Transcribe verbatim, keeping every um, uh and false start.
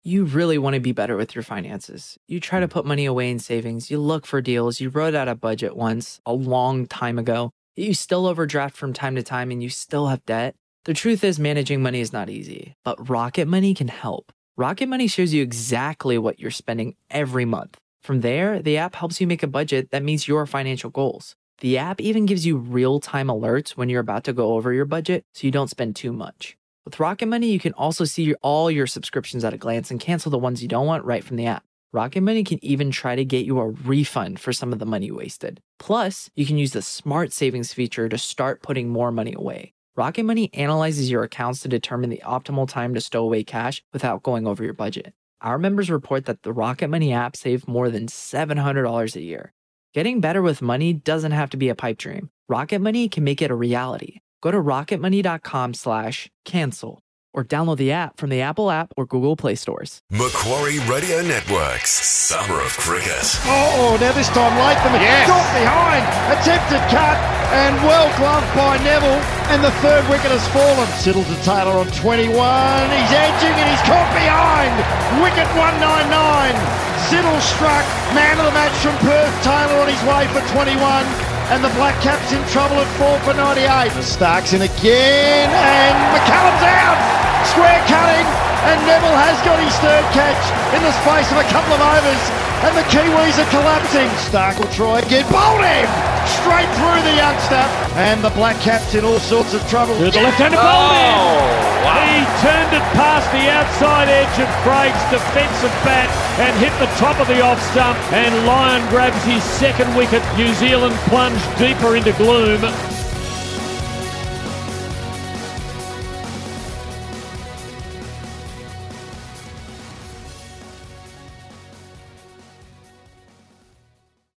You really want to be better with your finances. You try to put money away in savings, you look for deals, you wrote out a budget once a long time ago, you still overdraft from time to time and you still have debt. The truth is managing money is not easy, but Rocket Money can help. Rocket Money shows you exactly what you're spending every month. From there, the app helps you make a budget that meets your financial goals. The app even gives you real-time alerts when you're about to go over your budget so you don't spend too much. With Rocket Money, you can also see your, all your subscriptions at a glance and cancel the ones you don't want right from the app. Rocket Money can even try to get you a refund for some of the money wasted. Plus, you can use the Smart Savings feature to start putting more money away. Rocket Money analyzes your accounts to determine the optimal time to stow away cash without going over your budget. Our members report that the Rocket Money app saved more than seven hundred dollars a year. Getting better with money doesn't have to be a pipe dream. Rocket Money can make it a reality. Go to rocketmoney.com slash cancel or download the app from the Apple app or Google Play stores. Macquarie Radio Network's Summer of Cricket. Oh, now this time Latham yes. got behind, attempted cut, and well gloved by Neville, and the third wicket has fallen. Siddle to Taylor on twenty-one, he's edging and he's caught behind, wicket one ninety-nine. Siddle struck, man of the match from Perth, Taylor on his way for twenty-one. And the Black Caps in trouble at four for ninety-eight. Starks in again, and McCallum's out. Square cutting, and Neville has got his third catch in the space of a couple of overs, and the Kiwis are collapsing. Stark will try again, bowled him straight through the youngster, and the Black Caps in all sorts of trouble. To the left-hander, oh, bowled him. Wow. He turned it past the outside edge of Craig's defensive bat and hit the top of the off stump, and Lyon grabs his second wicket. New Zealand plunged deeper into gloom.